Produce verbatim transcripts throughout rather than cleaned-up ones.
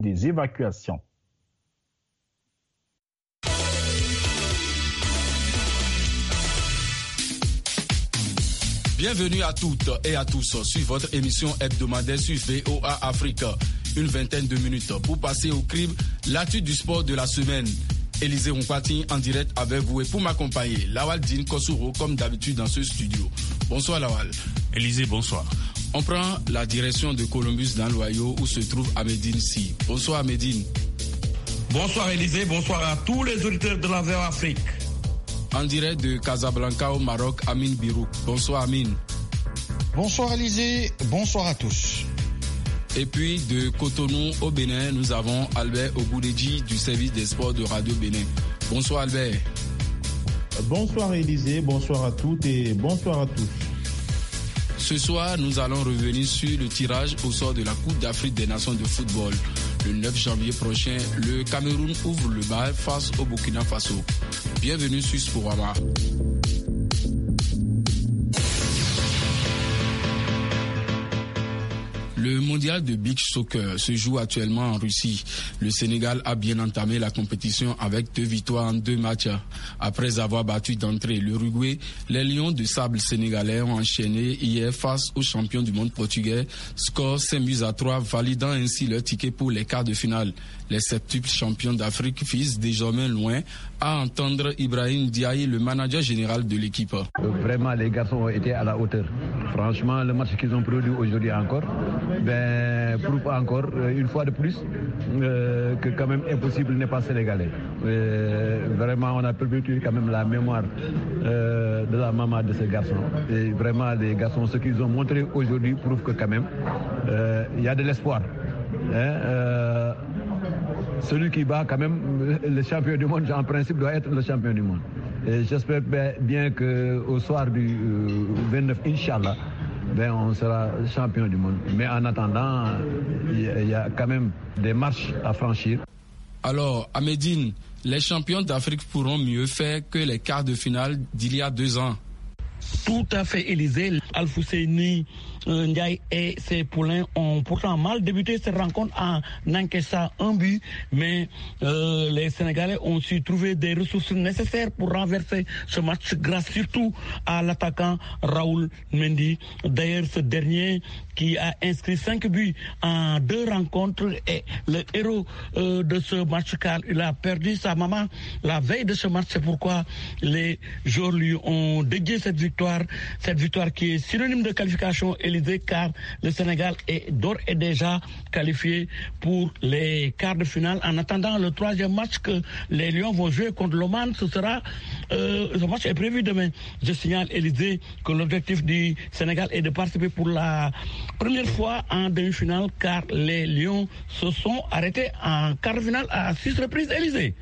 des évacuations. Bienvenue à toutes et à tous sur votre émission hebdomadaire sur V O A Afrique. Une vingtaine de minutes pour passer au crible l'actu du sport de la semaine. Élisée Ronkwati en direct avec vous et pour m'accompagner, Lawal Dine Kosuro comme d'habitude dans ce studio. Bonsoir Lawal. Élisée, bonsoir. On prend la direction de Columbus dans l'Ohio où se trouve Ahmedine Si. Bonsoir Ahmedine. Bonsoir Élisée, bonsoir à tous les auditeurs de la V O A Afrique. En direct de Casablanca au Maroc, Amine Birouk. Bonsoir Amine. Bonsoir Élisée, bonsoir à tous. Et puis de Cotonou au Bénin, nous avons Albert Ogoudeji du service des sports de Radio Bénin. Bonsoir Albert. Bonsoir Élisée, bonsoir à toutes et bonsoir à tous. Ce soir, nous allons revenir sur le tirage au sort de la Coupe d'Afrique des Nations de football. Le neuf janvier prochain, le Cameroun ouvre le bal face au Burkina Faso. Bienvenue sur Sporama. Le mondial de beach soccer se joue actuellement en Russie. Le Sénégal a bien entamé la compétition avec deux victoires en deux matchs. Après avoir battu d'entrée l'Uruguay, les Lions de sable sénégalais ont enchaîné hier face aux champions du monde portugais. Score cinq buts à trois, validant ainsi leur ticket pour les quarts de finale. Les septuples champions d'Afrique visent désormais loin, à entendre Ibrahim Diaye, le manager général de l'équipe. Vraiment, les garçons ont été à la hauteur. Franchement, le match qu'ils ont produit aujourd'hui encore, ben, prouve encore une fois de plus euh, que quand même impossible n'est pas sénégalais. Euh, vraiment, on a perpétué quand même la mémoire euh, de la maman de ces garçons. Et vraiment, les garçons, ce qu'ils ont montré aujourd'hui prouve que quand même, il euh, y a de l'espoir. Hein, euh, celui qui bat quand même le champion du monde, en principe, doit être le champion du monde. Et j'espère bien qu'au soir du vingt-neuf, Inch'Allah, ben on sera champion du monde. Mais en attendant, il y a quand même des marches à franchir. Alors, Ahmedine, les champions d'Afrique pourront mieux faire que les quarts de finale d'il y a deux ans. Tout à fait, Élisée. Al-Fousseini, euh, Ndiaye et ses poulains ont pourtant mal débuté cette rencontre en encaissant un but, mais euh, les Sénégalais ont su trouver des ressources nécessaires pour renverser ce match grâce surtout à l'attaquant Raoul Mendy. D'ailleurs, ce dernier qui a inscrit cinq buts en deux rencontres est le héros euh, de ce match car il a perdu sa maman la veille de ce match. C'est pourquoi les joueurs lui ont dédié cette victoire, cette victoire qui est synonyme de qualification, Élysée, car le Sénégal est d'ores et déjà qualifié pour les quarts de finale. En attendant le troisième match que les Lions vont jouer contre l'Oman, ce sera, euh, ce match est prévu demain. Je signale, Élysée, que l'objectif du Sénégal est de participer pour la première fois en demi-finale, car les Lions se sont arrêtés en quart de finale à six reprises, Élysée.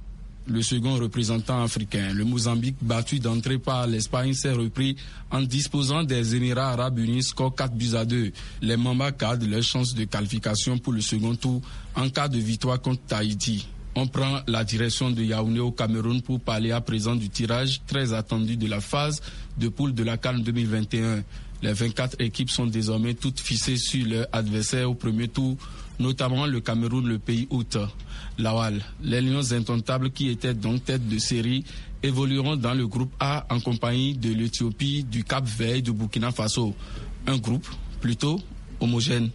Le second représentant africain, le Mozambique, battu d'entrée par l'Espagne, s'est repris en disposant des Émirats arabes unis, score quatre buts à deux. Les Mamba gardent leur chance de qualification pour le second tour en cas de victoire contre Tahiti. On prend la direction de Yaoundé au Cameroun pour parler à présent du tirage très attendu de la phase de poule de la CAN deux mille vingt et un. Les vingt-quatre équipes sont désormais toutes fixées sur leur adversaire au premier tour, notamment le Cameroun, le pays hôte. Lawal, les Lions indomptables qui étaient donc tête de série évolueront dans le groupe A en compagnie de l'Éthiopie, du Cap-Vert et du Burkina Faso. Un groupe plutôt homogène.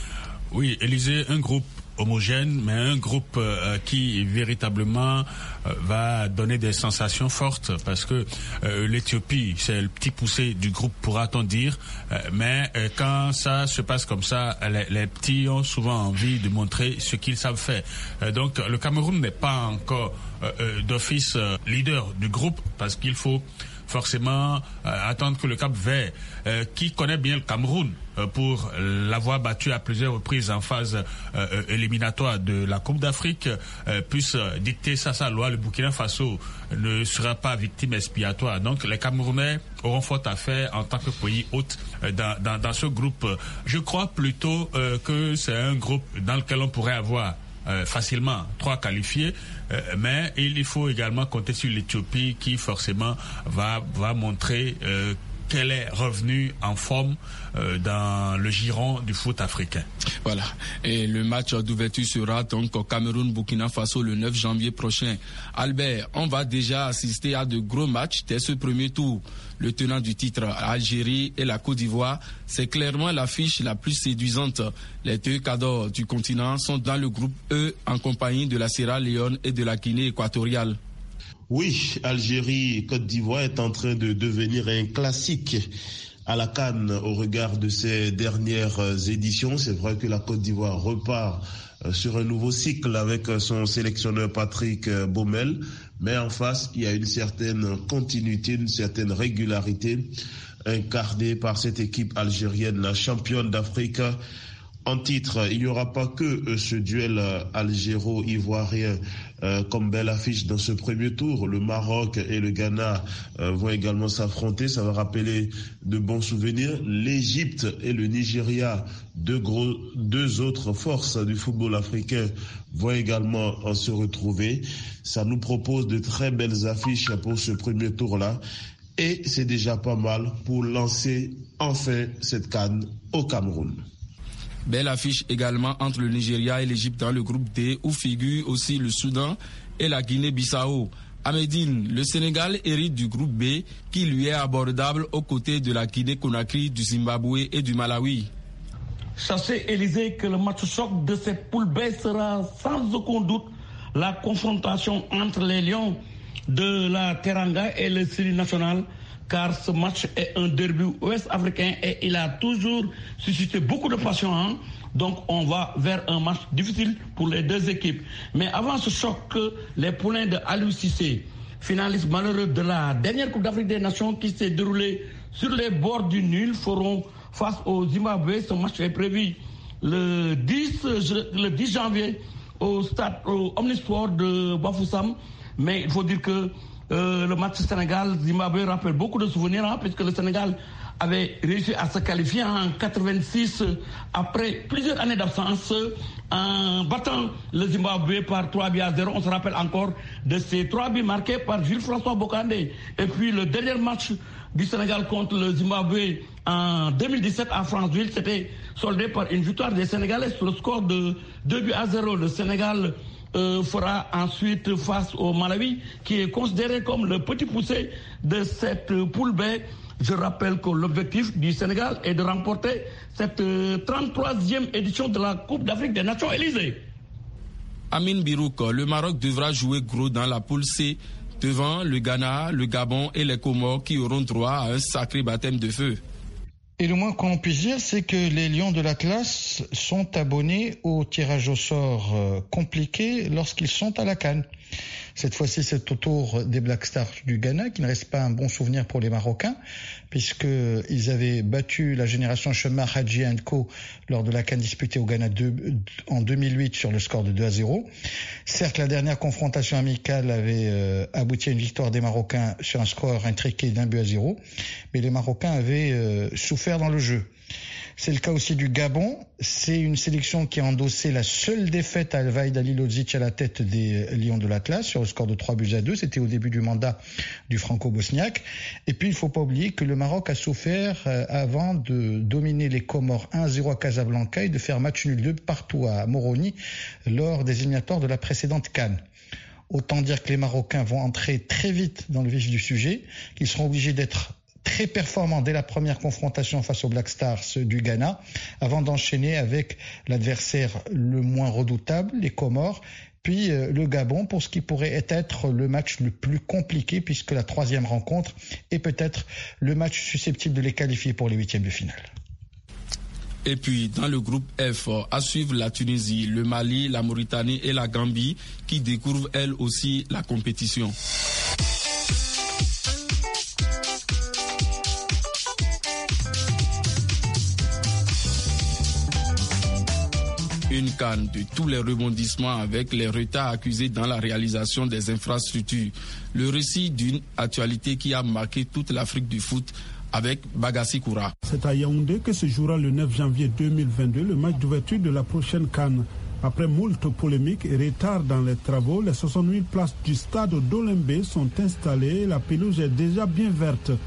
Oui, Élysée, un groupe homogène, mais un groupe euh, qui véritablement euh, va donner des sensations fortes parce que euh, l'Éthiopie, c'est le petit poussé du groupe, pourra-t-on dire, euh, mais euh, quand ça se passe comme ça, les, les petits ont souvent envie de montrer ce qu'ils savent faire. Euh, donc le Cameroun n'est pas encore euh, euh, d'office euh, leader du groupe parce qu'il faut forcément euh, attendre que le Cap-Vert, euh, qui connaît bien le Cameroun, euh, pour l'avoir battu à plusieurs reprises en phase euh, éliminatoire de la Coupe d'Afrique, euh, puisse dicter sa, sa loi. Le Burkina Faso ne sera pas victime expiatoire. Donc les Camerounais auront fort à faire en tant que pays hôte euh, dans, dans, dans ce groupe. Je crois plutôt euh, que c'est un groupe dans lequel on pourrait avoir Euh, facilement trois qualifiés, euh, mais il faut également compter sur l'Éthiopie qui forcément va va montrer euh, qu'elle est revenue en forme euh, dans le giron du foot africain. Voilà. Et le match d'ouverture sera donc au Cameroun-Burkina Faso le neuf janvier prochain. Albert, on va déjà assister à de gros matchs dès ce premier tour. Le tenant du titre, Algérie et la Côte d'Ivoire, c'est clairement l'affiche la plus séduisante. Les deux cadors du continent sont dans le groupe E en compagnie de la Sierra Leone et de la Guinée équatoriale. Oui, Algérie et Côte d'Ivoire est en train de devenir un classique à la CAN au regard de ces dernières éditions. C'est vrai que la Côte d'Ivoire repart sur un nouveau cycle avec son sélectionneur Patrick Baumel. Mais en face, il y a une certaine continuité, une certaine régularité incarnée par cette équipe algérienne, la championne d'Afrique en titre. Il n'y aura pas que ce duel algéro-ivoirien euh, comme belle affiche dans ce premier tour. Le Maroc et le Ghana euh, vont également s'affronter. Ça va rappeler de bons souvenirs. L'Égypte et le Nigeria, deux, gros, deux autres forces du football africain, vont également se retrouver. Ça nous propose de très belles affiches pour ce premier tour-là. Et c'est déjà pas mal pour lancer enfin cette CAN au Cameroun. Belle affiche également entre le Nigeria et l'Égypte dans le groupe D, où figure aussi le Soudan et la Guinée-Bissau. À Médine, le Sénégal hérite du groupe B, qui lui est abordable aux côtés de la Guinée-Conakry, du Zimbabwe et du Malawi. Sachez, Élysée, que le match choc de cette poule B sera sans aucun doute la confrontation entre les Lions de la Teranga et le Syrie national, car ce match est un derby ouest-africain et il a toujours suscité beaucoup de passion. Hein? Donc on va vers un match difficile pour les deux équipes. Mais avant ce choc, les poulains de Aliou Cissé, finalistes malheureux de la dernière Coupe d'Afrique des Nations qui s'est déroulée sur les bords du nul, feront face au Zimbabwe. Ce match est prévu le dix, le dix janvier au stade au Omnisport de Bafoussam. Mais il faut dire que Euh, le match Sénégal-Zimbabwe rappelle beaucoup de souvenirs, hein, puisque le Sénégal avait réussi à se qualifier en quatre-vingt-six après plusieurs années d'absence en battant le Zimbabwe par trois buts à zéro. On se rappelle encore de ces trois buts marqués par Jules-François Bocandé. Et puis le dernier match du Sénégal contre le Zimbabwe en deux mille dix-sept à Franceville, c'était soldé par une victoire des Sénégalais sur le score de deux buts à zéro. Le Sénégal Euh, fera ensuite face au Malawi, qui est considéré comme le petit poussé de cette euh, poule B. Je rappelle que l'objectif du Sénégal est de remporter cette euh, trente-troisième édition de la Coupe d'Afrique des Nations. Élysée. Amine Birouk, le Maroc devra jouer gros dans la poule C devant le Ghana, le Gabon et les Comores qui auront droit à un sacré baptême de feu. Et le moins qu'on puisse dire, c'est que les Lions de l'Atlas sont abonnés au tirage au sort euh, compliqué lorsqu'ils sont à la CAN. Cette fois-ci, c'est au tour des Black Stars du Ghana, qui ne reste pas un bon souvenir pour les Marocains, puisqu'ils avaient battu la génération Chema Hadji and Co lors de la CAN disputée au Ghana de, en deux mille huit sur le score de deux à zéro. Certes, la dernière confrontation amicale avait euh, abouti à une victoire des Marocains sur un score intriqué d'un but à zéro, mais les Marocains avaient euh, souffert dans le jeu. C'est le cas aussi du Gabon. C'est une sélection qui a endossé la seule défaite à Alvaïd Ali Lodzic à la tête des Lions de l'Atlas sur le score de trois buts à deux. C'était au début du mandat du franco-bosniaque. Et puis, il ne faut pas oublier que le Maroc a souffert euh, avant de dominer les Comores un à zéro à Casablanca et de faire match nul deux partout à Moroni lors des éliminatoires de la précédente CAN. Autant dire que les Marocains vont entrer très vite dans le vif du sujet, qu'ils seront obligés d'être très performant dès la première confrontation face aux Black Stars du Ghana, avant d'enchaîner avec l'adversaire le moins redoutable, les Comores, puis euh, le Gabon pour ce qui pourrait être le match le plus compliqué, puisque la troisième rencontre est peut-être le match susceptible de les qualifier pour les huitièmes de finale. Et puis, dans le groupe F, à suivre la Tunisie, le Mali, la Mauritanie et la Gambie, qui découvrent elles aussi la compétition. Une CAN de tous les rebondissements avec les retards accusés dans la réalisation des infrastructures. Le récit d'une actualité qui a marqué toute l'Afrique du foot avec Bagassi Koura. C'est à Yaoundé que se jouera le neuf janvier deux mille vingt-deux le match d'ouverture de la prochaine CAN. Après moult polémiques et retards dans les travaux, les soixante mille places du stade d'Olembe sont installées. La pelouse est déjà bien verte.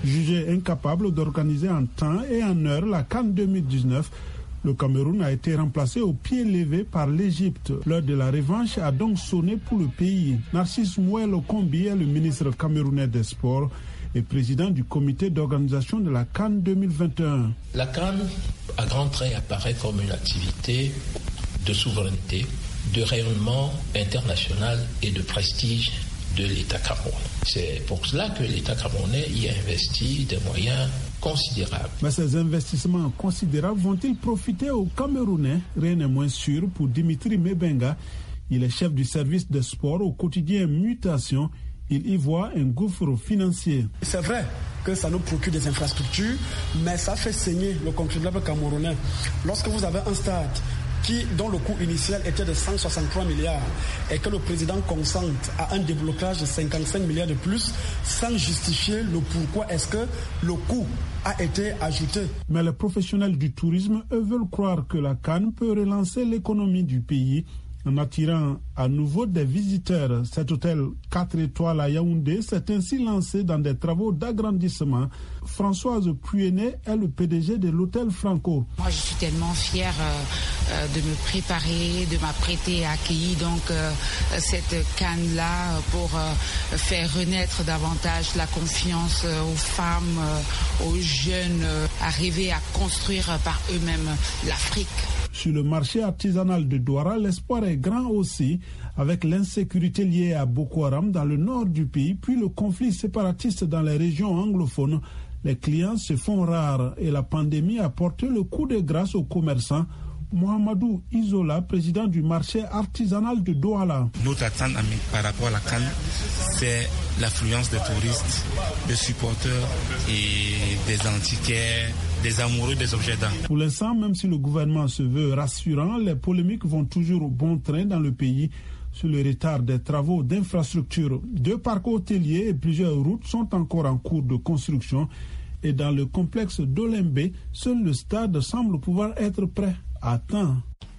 Jugé incapable d'organiser en temps et en heure la CAN deux mille dix-neuf, le Cameroun a été remplacé au pied levé par l'Égypte. L'heure de la revanche a donc sonné pour le pays. Narcisse Mouel Okombi est le ministre camerounais des Sports et président du comité d'organisation de la CAN deux mille vingt et un. La CAN, à grands traits, apparaît comme une activité de souveraineté, de rayonnement international et de prestige de l'État camerounais. C'est pour cela que l'État camerounais y a investi des moyens considérables. Mais ces investissements considérables vont-ils profiter aux Camerounais? Rien n'est moins sûr pour Dimitri Mebenga. Il est chef du service des sports au quotidien Mutation. Il y voit un gouffre financier. C'est vrai que ça nous procure des infrastructures, mais ça fait saigner le contribuable camerounais. Lorsque vous avez un stade qui, dont le coût initial était de cent soixante-trois milliards et que le président consente à un déblocage de cinquante-cinq milliards de plus sans justifier le pourquoi est-ce que le coût a été ajouté. Mais les professionnels du tourisme, eux, veulent croire que la CAN peut relancer l'économie du pays en attirant à nouveau des visiteurs. Cet hôtel quatre étoiles à Yaoundé s'est ainsi lancé dans des travaux d'agrandissement. Françoise Puyene est le P D G de l'hôtel Franco. Moi, je suis tellement fière euh, de me préparer, de m'apprêter à accueillir donc euh, cette CAN-là pour euh, faire renaître davantage la confiance euh, aux femmes, euh, aux jeunes, euh, arriver à construire par eux-mêmes l'Afrique. Sur le marché artisanal de Douala, l'espoir est grand aussi, avec l'insécurité liée à Boko Haram dans le nord du pays, puis le conflit séparatiste dans les régions anglophones. Les clients se font rares et la pandémie a porté le coup de grâce aux commerçants. Mohamedou Isola, président du marché artisanal de Douala. Notre attente par rapport à la CAN, c'est l'affluence des touristes, des supporters et des antiquaires, des amoureux des objets d'art. Pour l'instant, même si le gouvernement se veut rassurant, les polémiques vont toujours au bon train dans le pays sur le retard des travaux d'infrastructure. Deux parcs hôteliers et plusieurs routes sont encore en cours de construction. Et dans le complexe d'Olembe, seul le stade semble pouvoir être prêt à temps.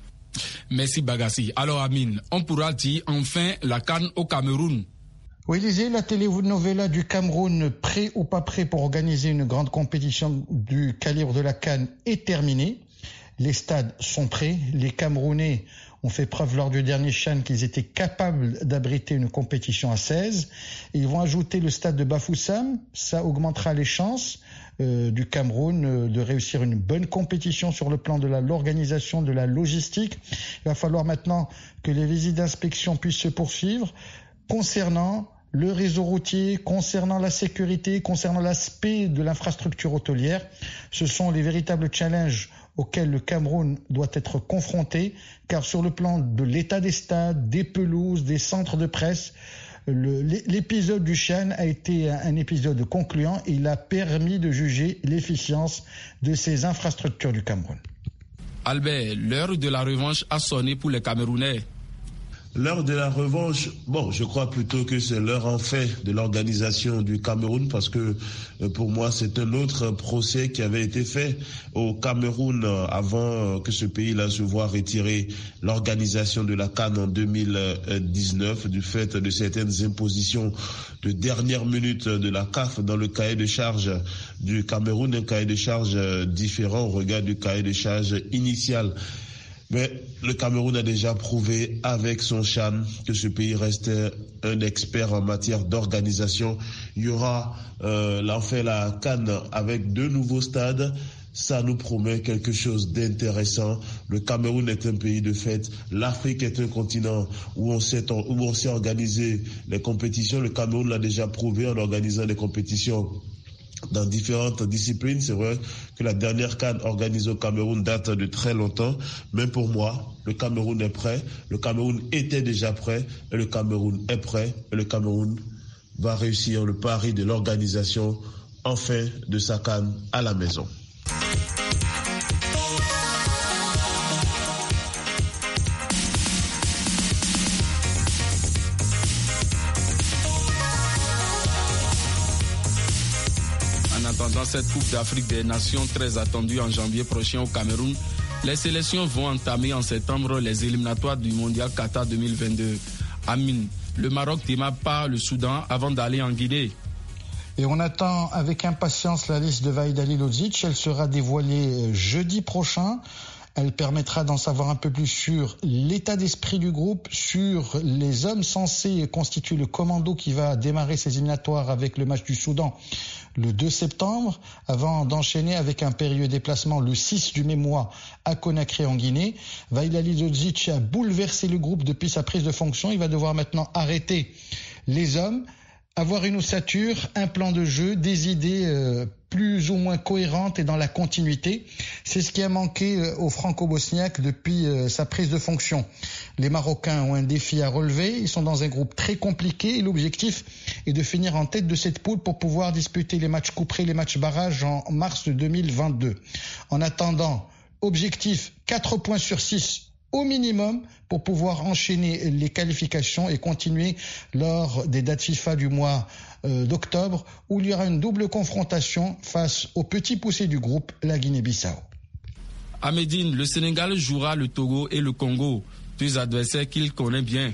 Merci Bagassi. Alors Amine, on pourra dire enfin la CAN au Cameroun? Oui, Lisez, la télénovela du Cameroun, prêt ou pas prêt pour organiser une grande compétition du calibre de la CAN, est terminée. Les stades sont prêts. Les Camerounais ont fait preuve lors du dernier CHAN qu'ils étaient capables d'abriter une compétition à seize. Ils vont ajouter le stade de Bafoussam. Ça augmentera les chances euh, du Cameroun euh, de réussir une bonne compétition sur le plan de la, l'organisation, de la logistique. Il va falloir maintenant que les visites d'inspection puissent se poursuivre concernant le réseau routier, concernant la sécurité, concernant l'aspect de l'infrastructure hôtelière. Ce sont les véritables challenges auxquels le Cameroun doit être confronté, car sur le plan de l'état des stades, des pelouses, des centres de presse, le, l'épisode du CHAN a été un épisode concluant et il a permis de juger l'efficience de ces infrastructures du Cameroun. Albert, l'heure de la revanche a sonné pour les Camerounais. L'heure de la revanche, bon, je crois plutôt que c'est l'heure en fait de l'organisation du Cameroun, parce que pour moi c'est un autre procès qui avait été fait au Cameroun avant que ce pays-là se voit retirer l'organisation de la CAN en deux mille dix-neuf du fait de certaines impositions de dernière minute de la C A F dans le cahier de charges du Cameroun, un cahier de charges différent au regard du cahier de charges initial. Mais le Cameroun a déjà prouvé avec son CHAN que ce pays reste un expert en matière d'organisation. Il y aura euh, là, on fait la CAN avec deux nouveaux stades. Ça nous promet quelque chose d'intéressant. Le Cameroun est un pays de fête. L'Afrique est un continent où on sait, où on sait organiser les compétitions. Le Cameroun l'a déjà prouvé en organisant des compétitions dans différentes disciplines. C'est vrai que la dernière CAN organisée au Cameroun date de très longtemps, mais pour moi, le Cameroun est prêt, le Cameroun était déjà prêt, et le Cameroun est prêt, et le Cameroun va réussir le pari de l'organisation enfin de sa CAN à la maison. Dans cette Coupe d'Afrique des Nations très attendue en janvier prochain au Cameroun, les sélections vont entamer en septembre les éliminatoires du Mondial Qatar deux mille vingt-deux. Amine, le Maroc démarre par le Soudan avant d'aller en Guinée. Et on attend avec impatience la liste de Vahid Halilovic. Elle sera dévoilée jeudi prochain. Elle permettra d'en savoir un peu plus sur l'état d'esprit du groupe, sur les hommes censés constituer le commando qui va démarrer ses éliminatoires avec le match du Soudan le deux septembre, avant d'enchaîner avec un périlleux déplacement le six du même mois à Conakry en Guinée. Vahid Halilovic a bouleversé le groupe depuis sa prise de fonction. Il va devoir maintenant arrêter les hommes, avoir une ossature, un plan de jeu, des idées euh, plus ou moins cohérentes et dans la continuité. C'est ce qui a manqué euh, aux Franco-Bosniaques depuis euh, sa prise de fonction. Les Marocains ont un défi à relever. Ils sont dans un groupe très compliqué et l'objectif est de finir en tête de cette poule pour pouvoir disputer les matchs couperés, les matchs barrages en mars deux mille vingt-deux. En attendant, objectif quatre points sur six au minimum pour pouvoir enchaîner les qualifications et continuer lors des dates FIFA du mois euh, d'octobre où il y aura une double confrontation face au petit poussé du groupe, la Guinée-Bissau. À Médine, le Sénégal jouera le Togo et le Congo, deux adversaires qu'il connaît bien.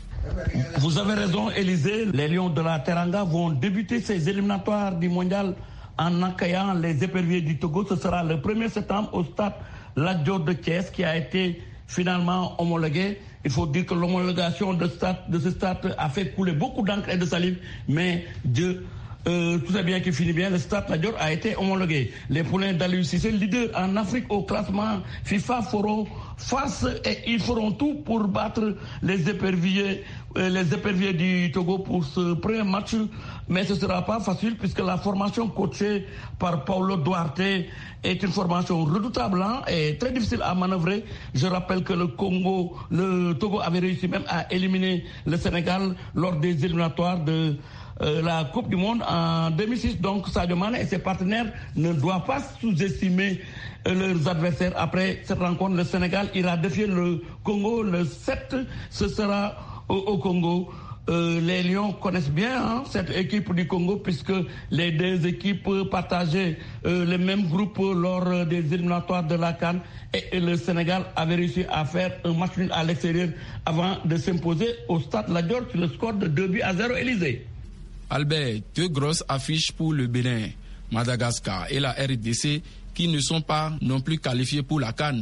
Vous avez raison, Élysée. Les Lions de la Teranga vont débuter ces éliminatoires du mondial en accueillant les éperviers du Togo. Ce sera le premier septembre au stade Lat Dior de Thiès qui a été finalement homologué. Il faut dire que l'homologation de, stade, de ce stade a fait couler beaucoup d'encre et de salive, mais Dieu, euh, tout est bien qui finit bien, le stade Lat Dior a été homologué. Les poulains d'Aliou Cissé, leader en Afrique au classement FIFA, feront face et ils feront tout pour battre les éperviers, euh, les éperviers du Togo pour ce premier match, mais ce ne sera pas facile puisque la formation coachée par Paulo Duarte est une formation redoutable hein, et très difficile à manœuvrer. Je rappelle que le Congo, le Togo avait réussi même à éliminer le Sénégal lors des éliminatoires de euh, la Coupe du Monde en deux mille six. Donc Sadio Mané et ses partenaires ne doivent pas sous-estimer euh, leurs adversaires. Après cette rencontre, le Sénégal ira défier le Congo le sept. Ce sera au, au Congo. Euh, les Lions connaissent bien hein, cette équipe du Congo puisque les deux équipes partageaient euh, le même groupe lors des éliminatoires de la CAN et, et le Sénégal avait réussi à faire un match nul à l'extérieur avant de s'imposer au stade Lat Dior sur le score de deux buts à zéro. Élysée. Albert, deux grosses affiches pour le Bénin, Madagascar et la R D C qui ne sont pas non plus qualifiés pour la CAN.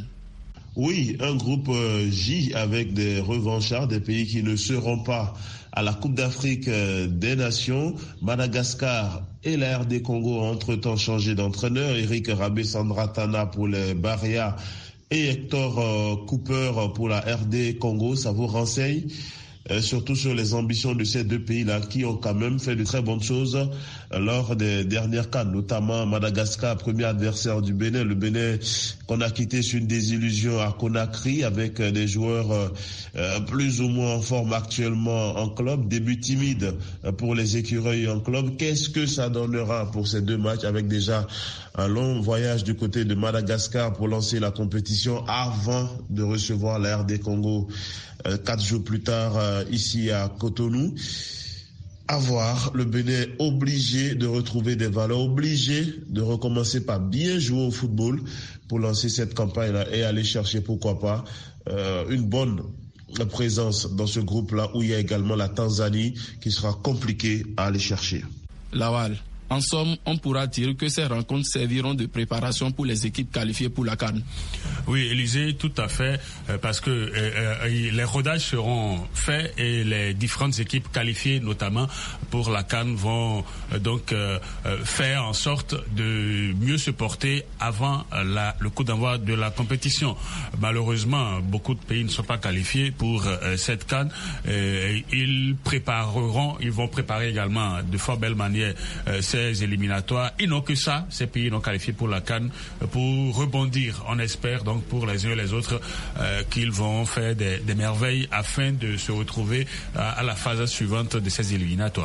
Oui, un groupe euh, J avec des revanchards, des pays qui ne seront pas à la Coupe d'Afrique euh, des Nations. Madagascar et la R D Congo ont entre-temps changé d'entraîneur. Eric Rabé-Sandratana pour les Barrias et Hector euh, Cooper pour la R D Congo. Ça vous renseigne Euh, surtout sur les ambitions de ces deux pays-là qui ont quand même fait de très bonnes choses euh, lors des dernières CAN, notamment Madagascar, premier adversaire du Bénin. Le Bénin qu'on a quitté sur une désillusion à Conakry avec euh, des joueurs euh, euh, plus ou moins en forme actuellement en club, début timide euh, pour les écureuils en club. Qu'est-ce que ça donnera pour ces deux matchs avec déjà un long voyage du côté de Madagascar pour lancer la compétition avant de recevoir la R D Congo euh, quatre jours plus tard euh, ici à Cotonou. À voir, le Bénin obligé de retrouver des valeurs, obligé de recommencer par bien jouer au football pour lancer cette campagne-là et aller chercher, pourquoi pas, euh, une bonne présence dans ce groupe-là où il y a également la Tanzanie qui sera compliquée à aller chercher. Lawal. En somme, on pourra dire que ces rencontres serviront de préparation pour les équipes qualifiées pour la CAN. Oui, Élysée, tout à fait, euh, parce que euh, euh, les rodages seront faits et les différentes équipes qualifiées, notamment pour la CAN, vont euh, donc euh, faire en sorte de mieux se porter avant la, le coup d'envoi de la compétition. Malheureusement, beaucoup de pays ne sont pas qualifiés pour euh, cette CAN. Euh, ils prépareront, ils vont préparer également de fort belle manière euh, ces éliminatoires. Ils n'ont que ça, ces pays non qualifiés pour la CAN, pour rebondir. On espère donc pour les uns et les autres euh, qu'ils vont faire des, des merveilles afin de se retrouver à, à la phase suivante de ces éliminatoires.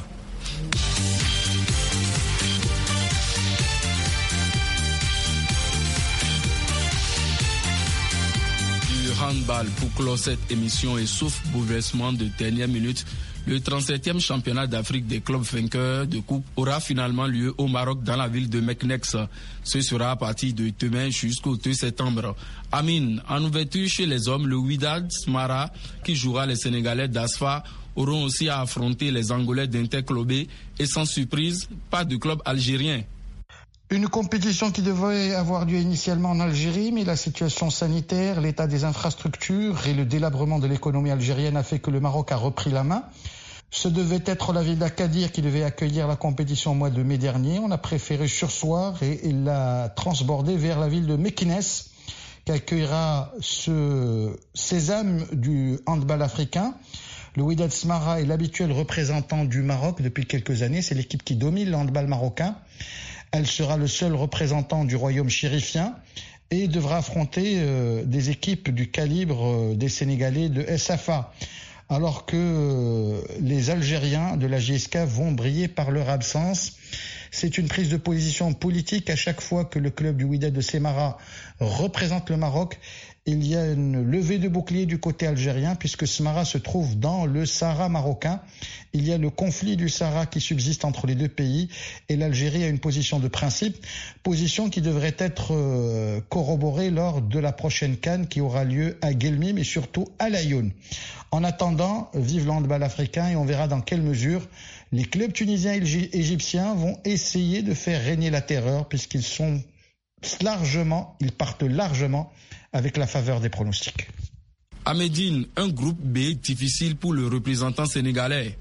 Du handball pour clore cette émission et sauf bouleversement de dernière minute, le trente-septième championnat d'Afrique des clubs vainqueurs de coupe aura finalement lieu au Maroc dans la ville de Meknès. Ce sera à partir de demain jusqu'au deux septembre. Amine, en ouverture chez les hommes, le Wydad Smara qui jouera les Sénégalais d'Asfa auront aussi à affronter les Angolais d'Interclubé et sans surprise, pas de club algérien. Une compétition qui devait avoir lieu initialement en Algérie, mais la situation sanitaire, l'état des infrastructures et le délabrement de l'économie algérienne a fait que le Maroc a repris la main. Ce devait être la ville d'Agadir qui devait accueillir la compétition au mois de mai dernier. On a préféré surseoir et, et l'a transborder vers la ville de Mékines, qui accueillera ce sésame du handball africain. Le Wydad Smara est l'habituel représentant du Maroc depuis quelques années. C'est l'équipe qui domine le handball marocain. Elle sera le seul représentant du royaume chérifien et devra affronter euh, des équipes du calibre euh, des Sénégalais de S F A. Alors que euh, les Algériens de la J S K vont briller par leur absence. C'est une prise de position politique à chaque fois que le club du Wydad de Semara représente le Maroc. Il y a une levée de bouclier du côté algérien puisque Smara se trouve dans le Sahara marocain. Il y a le conflit du Sahara qui subsiste entre les deux pays et l'Algérie a une position de principe, position qui devrait être euh, corroborée lors de la prochaine CAN qui aura lieu à Guelmim mais surtout à Laayoune. En attendant, vive le handball africain et on verra dans quelle mesure les clubs tunisiens et égyptiens vont essayer de faire régner la terreur puisqu'ils sont largement, ils partent largement avec la faveur des pronostics. À Médine, un groupe B difficile pour le représentant sénégalais.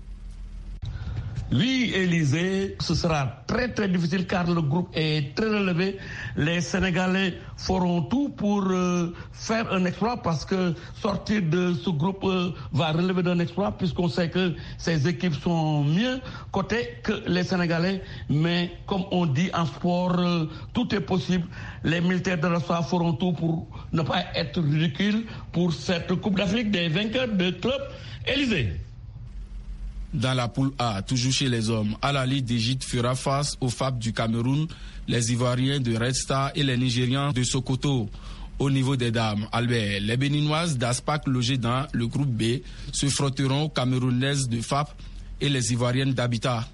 Oui, Élysée, ce sera très très difficile car le groupe est très relevé. Les Sénégalais feront tout pour euh, faire un exploit parce que sortir de ce groupe euh, va relever d'un exploit puisqu'on sait que ces équipes sont mieux cotées que les Sénégalais. Mais comme on dit en sport, euh, tout est possible. Les militaires de la soif feront tout pour ne pas être ridicules pour cette Coupe d'Afrique des vainqueurs de club Élysée. Dans la poule A, toujours chez les hommes, Al Ahly d'Égypte fera face aux F A B du Cameroun, les Ivoiriens de Red Star et les Nigérians de Sokoto. Au niveau des dames, Albert, les Béninoises d'Aspac logées dans le groupe B se frotteront aux Camerounaises de F A P et les Ivoiriennes d'Habitat.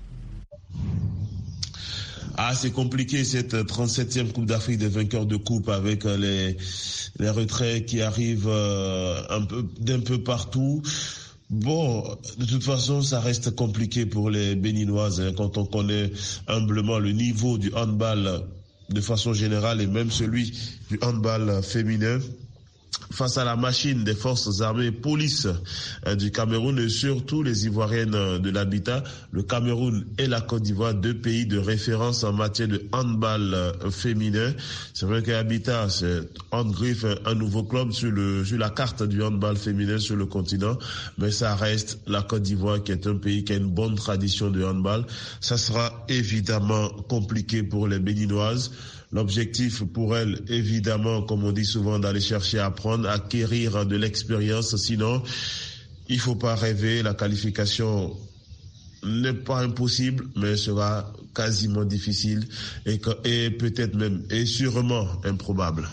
Ah, c'est compliqué cette trente-septième Coupe d'Afrique des vainqueurs de coupe avec les, les retraits qui arrivent euh, un peu, d'un peu partout. Bon, de toute façon, ça reste compliqué pour les Béninoises hein, quand on connaît humblement le niveau du handball de façon générale et même celui du handball féminin. Face à la machine des forces armées police euh, du Cameroun et surtout les Ivoiriennes euh, de l'Habitat, le Cameroun et la Côte d'Ivoire, deux pays de référence en matière de handball euh, féminin. C'est vrai qu'Habitat, c'est Handgriff, un nouveau club sur, le, sur la carte du handball féminin sur le continent, mais ça reste la Côte d'Ivoire qui est un pays qui a une bonne tradition de handball. Ça sera évidemment compliqué pour les Béninoises. L'objectif pour elle, évidemment, comme on dit souvent, d'aller chercher à apprendre, acquérir de l'expérience. Sinon, il faut pas rêver. La qualification n'est pas impossible, mais sera quasiment difficile et, et peut-être même et sûrement improbable.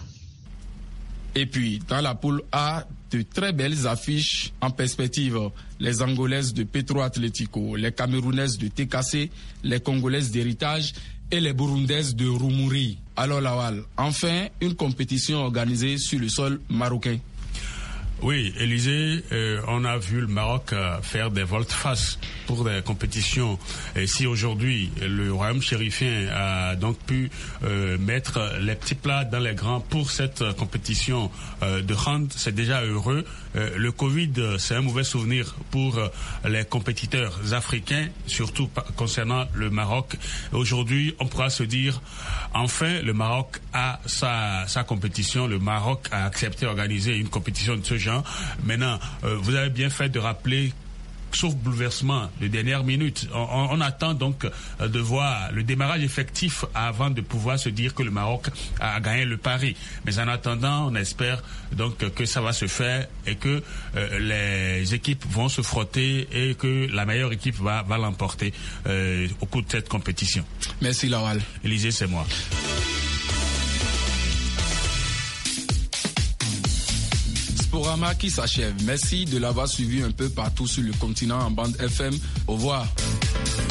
Et puis, dans la poule A, de très belles affiches en perspective. Les Angolaises de Petro Atlético, les Camerounaises de T K C, les Congolaises d'Héritage et les Burundaises de Roumouri. Alors Lawal, enfin, une compétition organisée sur le sol marocain. Oui, Élysée, euh, on a vu le Maroc euh, faire des volte-face pour des compétitions. Et si aujourd'hui, le royaume chérifien a donc pu euh, mettre les petits plats dans les grands pour cette euh, compétition euh, de hand, c'est déjà heureux. Euh, le Covid, c'est un mauvais souvenir pour euh, les compétiteurs africains, surtout concernant le Maroc. Aujourd'hui, on pourra se dire, enfin, le Maroc a sa, sa compétition. Le Maroc a accepté d'organiser une compétition de ce genre. Maintenant, euh, vous avez bien fait de rappeler, sauf bouleversement, les dernières minutes. On, on attend donc euh, de voir le démarrage effectif avant de pouvoir se dire que le Maroc a gagné le pari. Mais en attendant, on espère donc que ça va se faire et que euh, les équipes vont se frotter et que la meilleure équipe va, va l'emporter euh, au cours de cette compétition. Merci Laurel. Élysée, c'est moi. Sporama qui s'achève. Merci de l'avoir suivi un peu partout sur le continent en bande F M. Au revoir.